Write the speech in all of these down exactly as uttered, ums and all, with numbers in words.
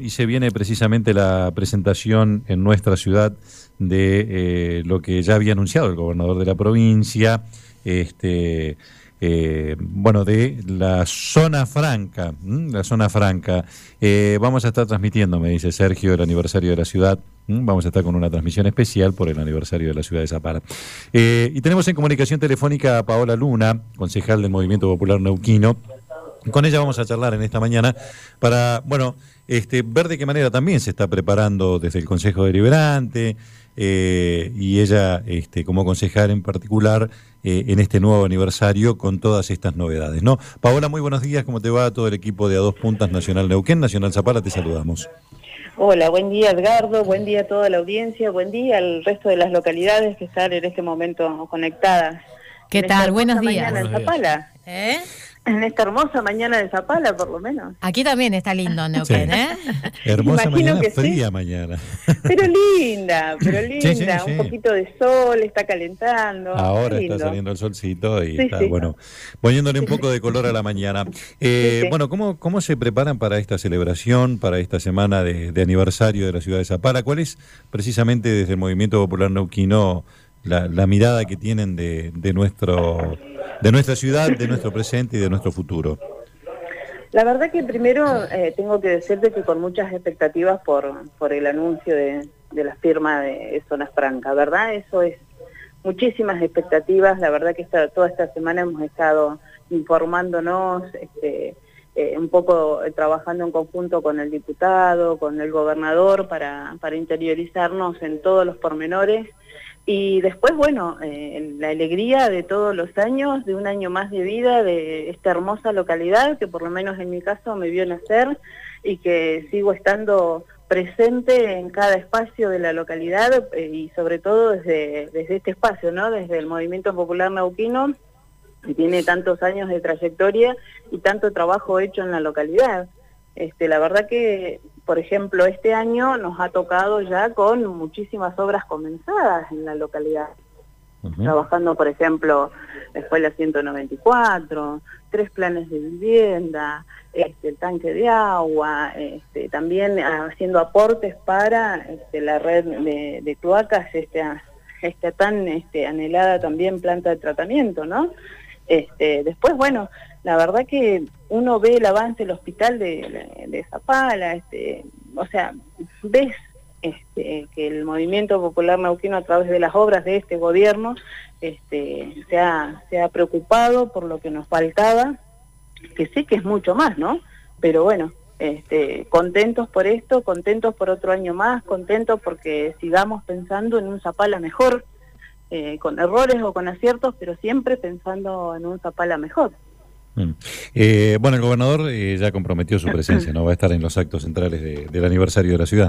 y se viene precisamente la presentación en nuestra ciudad de eh, lo que ya había anunciado el gobernador de la provincia, este, eh, bueno, de la zona franca, ¿m? la zona franca. Eh, vamos a estar transmitiendo, me dice Sergio, el aniversario de la ciudad. ¿m? Vamos a estar con una transmisión especial por el aniversario de la ciudad de Zapala. Eh, y tenemos en comunicación telefónica a Paola Luna, concejal del Movimiento Popular Neuquino. Con ella vamos a charlar en esta mañana para, bueno, este, ver de qué manera también se está preparando desde el Consejo Deliberante eh, y ella, este, como concejal en particular, eh, en este nuevo aniversario con todas estas novedades, ¿no? Paola, muy buenos días, ¿cómo te va? Todo el equipo de A Dos Puntas Nacional Neuquén, Nacional Zapala, te saludamos. Hola, buen día Edgardo, buen día a toda la audiencia, buen día al resto de las localidades que están en este momento conectadas. ¿Qué tal? Buenos días. En Zapala. ¿Eh? En esta hermosa mañana de Zapala, por lo menos. Aquí también está lindo Neuquén, sí. ¿eh? Hermosa Imagino mañana, que fría sí. mañana. Pero linda, pero linda, Sí, sí, sí. un poquito de sol, está calentando. Ahora lindo. está saliendo el solcito y Sí, está, sí. bueno, poniéndole un poco de color a la mañana. Eh, Sí, sí. Bueno, ¿cómo, ¿cómo se preparan para esta celebración, para esta semana de, de aniversario de la ciudad de Zapala? ¿Cuál es precisamente desde el Movimiento Popular Neuquino la, la mirada que tienen de, de, nuestro, de nuestra ciudad, de nuestro presente y de nuestro futuro? La verdad que primero eh, tengo que decirte que con muchas expectativas por, por el anuncio de, de la firma de Zonas Francas, ¿verdad? Eso es muchísimas expectativas, la verdad que esta, toda esta semana hemos estado informándonos, este, eh, un poco eh, trabajando en conjunto con el diputado, con el gobernador, para, para interiorizarnos en todos los pormenores. Y después, bueno, eh, la alegría de todos los años, de un año más de vida de esta hermosa localidad, que por lo menos en mi caso me vio nacer y que sigo estando presente en cada espacio de la localidad eh, y sobre todo desde, desde este espacio, ¿no? Desde el Movimiento Popular Neuquino, que tiene tantos años de trayectoria y tanto trabajo hecho en la localidad. Este, la verdad que, por ejemplo, este año nos ha tocado ya con muchísimas obras comenzadas en la localidad. Uh-huh. Trabajando, por ejemplo, la Escuela ciento noventa y cuatro, tres planes de vivienda, este, el tanque de agua, este, también haciendo aportes para este, la red de, de cloacas, esta, esta tan este, anhelada también planta de tratamiento, ¿no? Este, después, bueno, la verdad que uno ve el avance del hospital de, de, de Zapala, este, o sea, ves este, que el Movimiento Popular Neuquino a través de las obras de este gobierno este, se, ha, se ha preocupado por lo que nos faltaba, que sé que es mucho más, ¿no? Pero bueno, este, contentos por esto, contentos por otro año más, contentos porque sigamos pensando en un Zapala mejor, eh, con errores o con aciertos, pero siempre pensando en un Zapala mejor. Mm. Eh, bueno, el gobernador eh, ya comprometió su presencia, ¿no? Va a estar en los actos centrales de, del aniversario de la ciudad.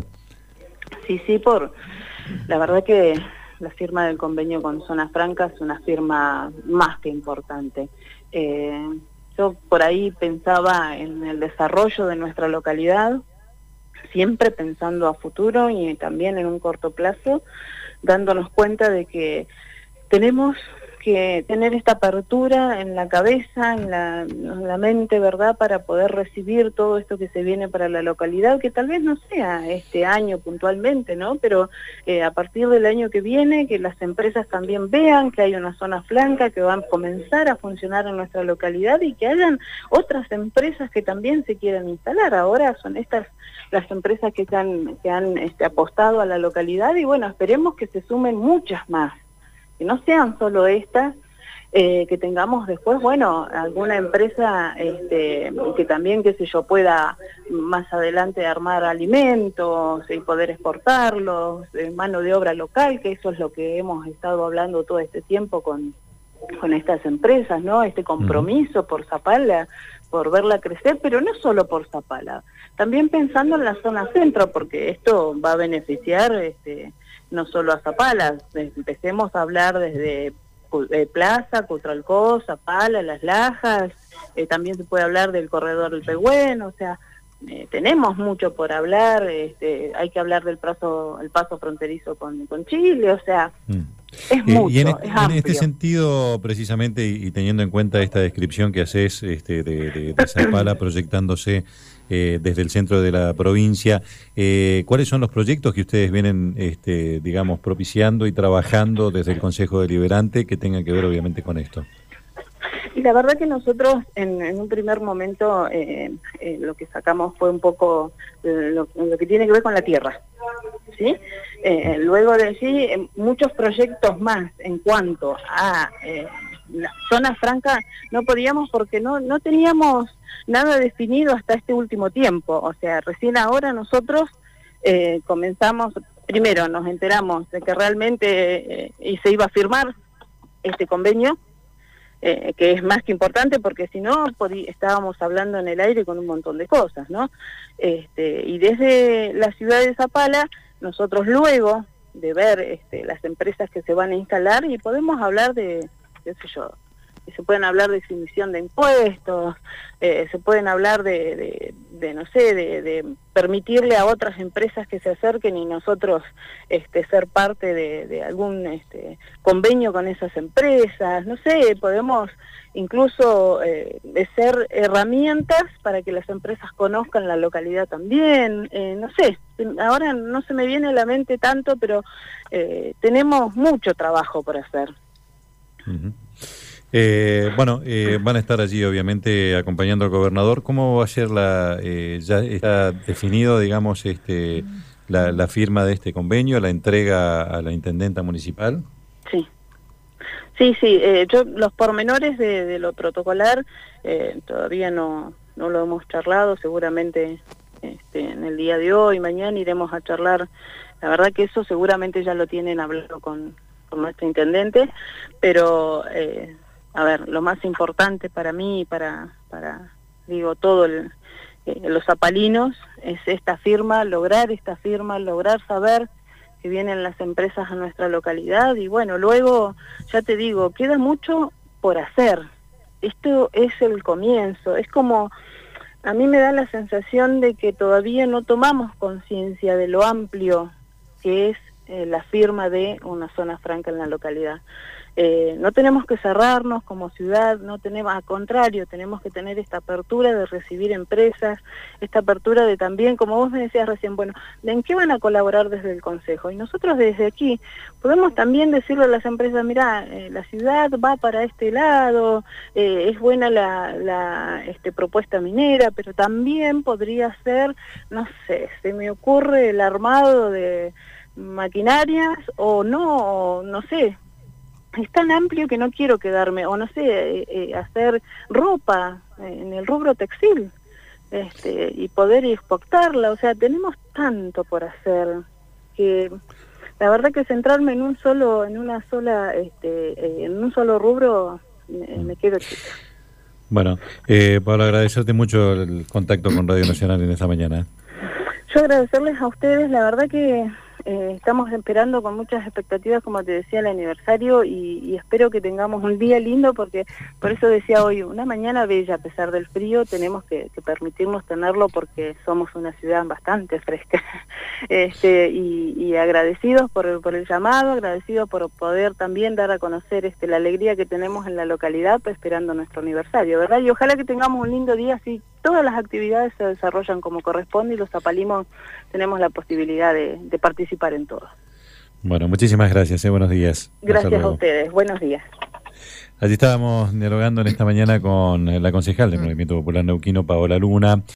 Sí, sí, por la verdad que la firma del convenio con Zonas Francas es una firma más que importante. Eh, yo por ahí pensaba en el desarrollo de nuestra localidad, siempre pensando a futuro y también en un corto plazo, dándonos cuenta de que tenemos que tener esta apertura en la cabeza, en la, en la mente, ¿verdad?, para poder recibir todo esto que se viene para la localidad, que tal vez no sea este año puntualmente, ¿no? Pero eh, a partir del año que viene, que las empresas también vean que hay una zona franca que van a comenzar a funcionar en nuestra localidad y que hayan otras empresas que también se quieran instalar. Ahora son estas las empresas que, se han, que han este, apostado a la localidad y bueno, esperemos que se sumen muchas más. Que no sean solo estas, eh, que tengamos después, bueno, alguna empresa este, que también, qué sé yo, pueda más adelante armar alimentos y poder exportarlos, eh, mano de obra local, que eso es lo que hemos estado hablando todo este tiempo con, con estas empresas, ¿no? Este compromiso por Zapala, por verla crecer, pero no solo por Zapala, también pensando en la zona centro, porque esto va a beneficiar este, no solo a Zapala, empecemos a hablar desde eh, Plaza, Cutralcó, Zapala, Las Lajas, eh, también se puede hablar del corredor del Pehuen, o sea, eh, tenemos mucho por hablar, este, hay que hablar del paso, el paso fronterizo con, con Chile, o sea, mm. es mucho, eh, y en, este, es en este sentido, precisamente, y, y teniendo en cuenta esta descripción que haces este, de, de, de Zapala proyectándose eh, desde el centro de la provincia. Eh, ¿Cuáles son los proyectos que ustedes vienen, este, digamos, propiciando y trabajando desde el Consejo Deliberante que tengan que ver obviamente con esto? Y la verdad que nosotros en, en un primer momento eh, eh, lo que sacamos fue un poco eh, lo, lo que tiene que ver con la tierra, ¿sí? Eh, luego de allí eh, muchos proyectos más en cuanto a eh, la zona franca no podíamos porque no, no teníamos nada definido hasta este último tiempo, o sea, recién ahora nosotros eh, comenzamos, primero nos enteramos de que realmente eh, y se iba a firmar este convenio, Eh, que es más que importante porque si no estábamos hablando en el aire con un montón de cosas, ¿no? Este, y desde la ciudad de Zapala, nosotros luego de ver este, las empresas que se van a instalar y podemos hablar de, qué sé yo, se pueden hablar de exhibición de impuestos, eh, se pueden hablar de, de, de no sé, de, de permitirle a otras empresas que se acerquen y nosotros este, ser parte de, de algún este, convenio con esas empresas, no sé, podemos incluso eh, ser herramientas para que las empresas conozcan la localidad también, eh, no sé, ahora no se me viene a la mente tanto, pero eh, tenemos mucho trabajo por hacer. Uh-huh. Eh, bueno, eh, van a estar allí obviamente acompañando al gobernador. ¿Cómo va a ser la, eh, ya está definido, digamos, este, la, la firma de este convenio, la entrega a la intendenta municipal? Sí, sí, sí. Eh, yo los pormenores de, de lo protocolar eh, todavía no, no lo hemos charlado. Seguramente este, en el día de hoy, mañana iremos a charlar. La verdad que eso seguramente ya lo tienen hablado con, con nuestro intendente, pero eh, a ver, lo más importante para mí y para, para digo, todo el, eh, los zapalinos es esta firma, lograr esta firma, lograr saber que vienen las empresas a nuestra localidad y bueno, luego, ya te digo, queda mucho por hacer. Esto es el comienzo, es como, a mí me da la sensación de que todavía no tomamos conciencia de lo amplio que es eh, la firma de una zona franca en la localidad. Eh, no tenemos que cerrarnos como ciudad, no tenemos, al contrario, tenemos que tener esta apertura de recibir empresas, esta apertura de también, como vos me decías recién, bueno, ¿de en qué van a colaborar desde el Consejo? Y nosotros desde aquí podemos también decirle a las empresas, mirá, eh, la ciudad va para este lado, eh, es buena la, la este, propuesta minera, pero también podría ser, no sé, se me ocurre el armado de maquinarias o no, o no sé, es tan amplio que no quiero quedarme, o no sé, eh, eh, hacer ropa eh, en el rubro textil, este, y poder exportarla, o sea, tenemos tanto por hacer, que la verdad que centrarme en un solo, en una sola, este, eh, en un solo rubro, me, me quedo chica. Bueno, eh, Pablo, agradecerte mucho el contacto con Radio Nacional en esta mañana. Yo agradecerles a ustedes, la verdad que Eh, estamos esperando con muchas expectativas, como te decía, el aniversario y, y espero que tengamos un día lindo porque, por eso decía hoy, una mañana bella a pesar del frío, tenemos que, que permitirnos tenerlo porque somos una ciudad bastante fresca. este y, y agradecidos por el, por el llamado, agradecidos por poder también dar a conocer este la alegría que tenemos en la localidad pues, esperando nuestro aniversario, ¿verdad? Y ojalá que tengamos un lindo día así. Todas las actividades se desarrollan como corresponde y los zapalimos tenemos la posibilidad de, de participar en todo. Bueno, muchísimas gracias, eh, buenos días. Gracias a ustedes, buenos días. Allí estábamos dialogando en esta mañana con la concejal del Movimiento Popular Neuquino, Paola Luna.